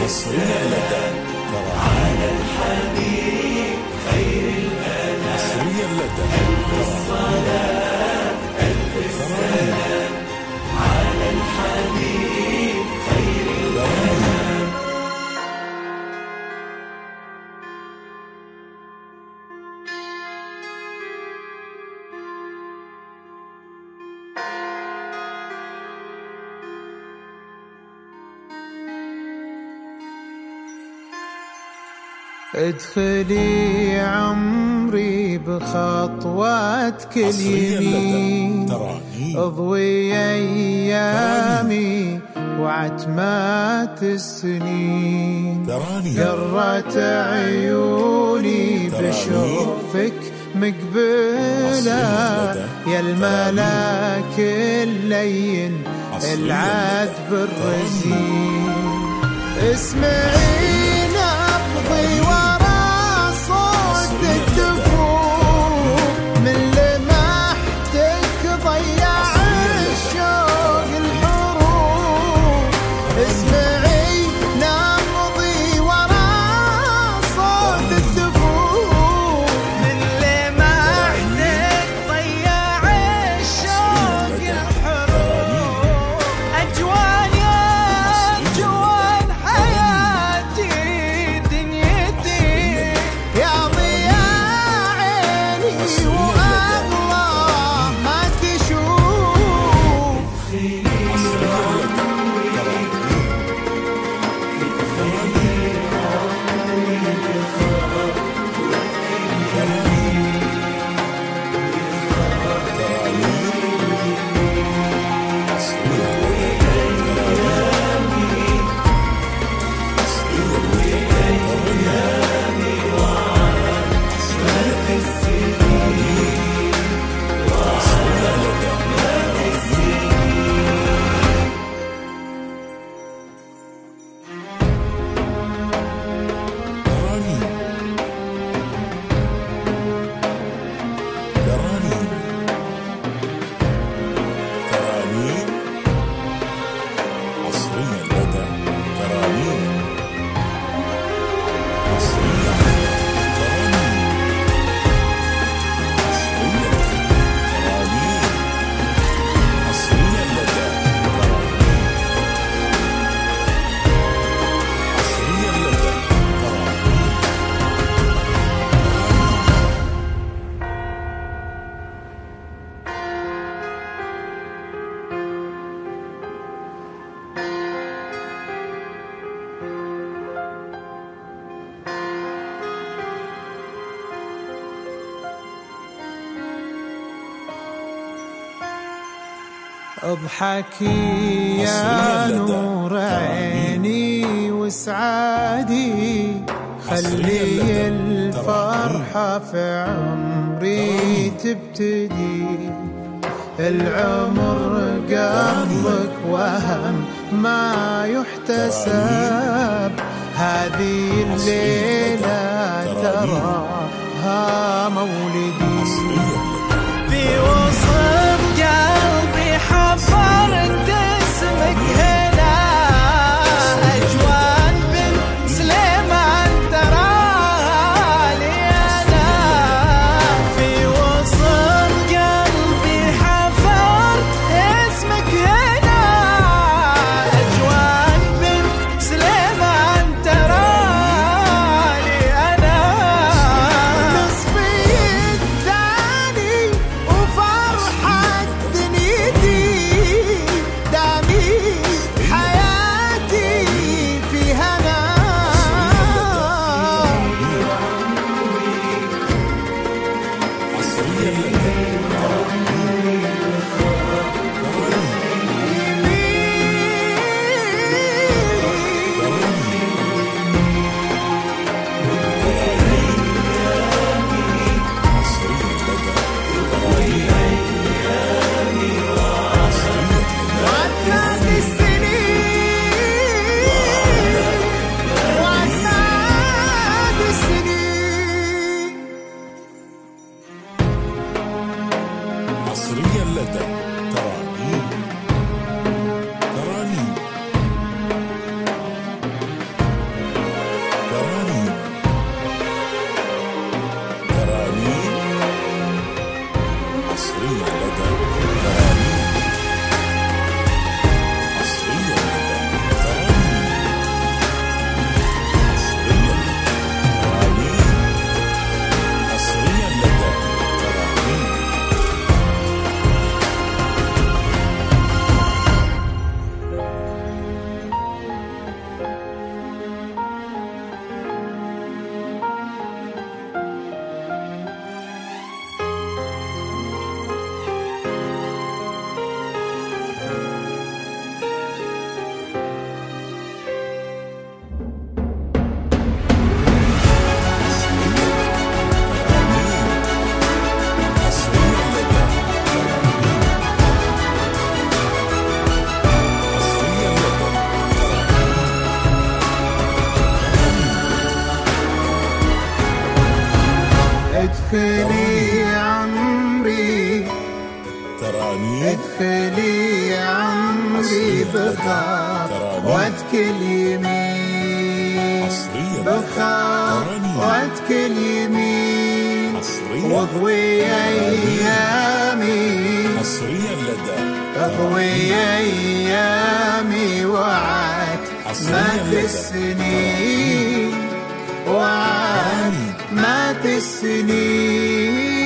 حصريا لدى على الحبيب خير الأنام، حصريا لدى ألف الصلاة ألف السلام على الحبيب خير الأنام. ادخلي عمري بخطواتك اليمين، اضوي ايامي وعتمات السنين، قرت عيوني بشوفك مقبلة، يا الملاك اللين العذب الرزين. اسمعي نبضي ورا صوت الدفوف، من لمحتك ضيع الشوق الحروف. اسمعي نبضي ورا صوت الدفوف، من لمحتك ضيع الشوق الحروف. أجوان يا أجوان حياتي دنيتي، يا ضياء عيني وأغلى ما تشوف. اضحكي يا نور عيني وسعادي، خلي الفرحة في عمري تبتدي. العمر قلبك وهم ما يحتسب، هذه الليلة تراها مولدي. في وسط قلبي حفرت اسمك هنا، أجوان بن سليمان تراها لي أنا. في وسط قلبي حفرت اسمك هنا، أجوان بن سليمان تراها لي أنا. نصفي ادخلي عمري تراني ادخلي عمري بخاف وادكل يمين بخاف وادكل يمين واضوي ايامي اضوي ايامي وعد مات السنين وعد مات السنين